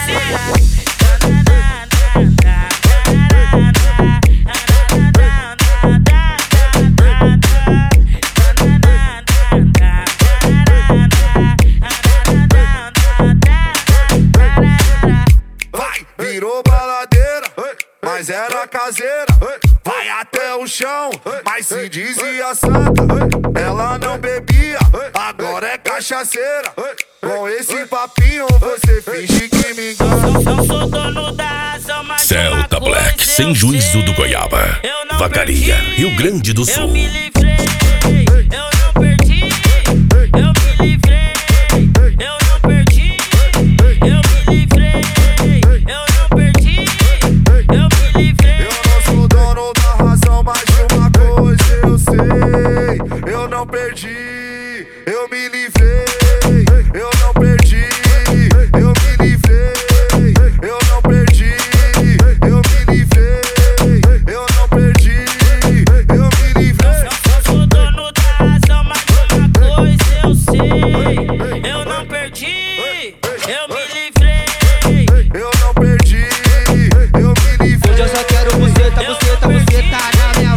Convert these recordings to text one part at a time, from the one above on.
Virou baladeira, mas era caseira. Vai até o chão, mas se dizia santa. Ela não bebia, agora é cachaceira. Com esse papinho você finge que me engana. Não sou dono da razão, mas Celta Black, sem juízo do Goiaba. Vacaria, Rio Grande do Sul. Eu me livrei, eu não perdi. Eu me livrei, eu não perdi. Eu me livrei, eu não perdi. Eu me livrei. Eu não sou dono da razão, mas de uma coisa eu sei. Eu não perdi, eu me livrei. Eu não perdi, eu me livrei. Eu não perdi, eu me livrei. Eu não perdi, eu me livrei. Eu sou dono da razão, mas de uma coisa eu sei. Eu não perdi, eu me livrei. Eu não perdi, eu me livrei. Hoje eu só quero buceta, buceta, buceta na minha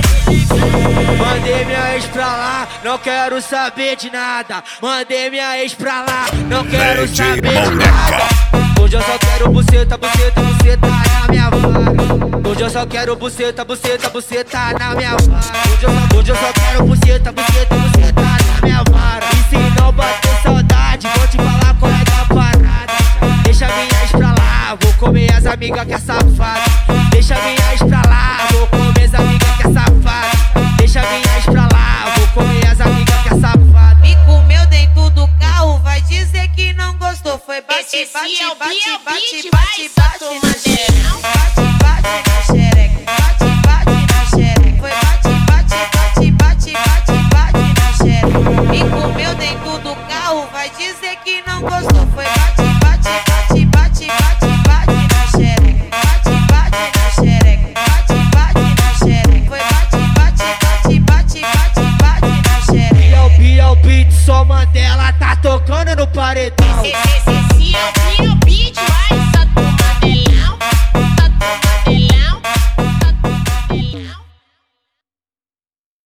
vida. Mandei minha ex pra lá, não quero saber de nada. Mandei minha ex pra lá, não quero saber de nada. Hoje eu só quero buceta, buceta, buceta na minha vara. Hoje eu só quero buceta, buceta, buceta na minha vara. Hoje eu só quero buceta, buceta, buceta na minha vara. E se não bater saudade, vou te falar qual é da parada. Deixa minha ex pra lá, vou comer as amigas que é safada. Deixa minha ex pra lá, vou comer as amigas que é safada. Deixa minha ex pra lá, vou comer as amigas que é safada. Me comeu dentro do carro, vai dizer que não gostou. Foi bate, bate, bate, bate, bate, bate na xereca. Bate, bate na xereca. Bate, bate na xereca. Foi bate, bate, bate, bate, bate, bate na xereca. Me comeu dentro do carro, vai dizer que não gostou. Foi bate, bate, bate, bate, bate, bate na xereca. Bate, bate na xereca. Bate, bate na xereca. Foi bate, bate, bate, bate, bate, bate na xereca. E é o beat, só Mandela tá tocando no paredão.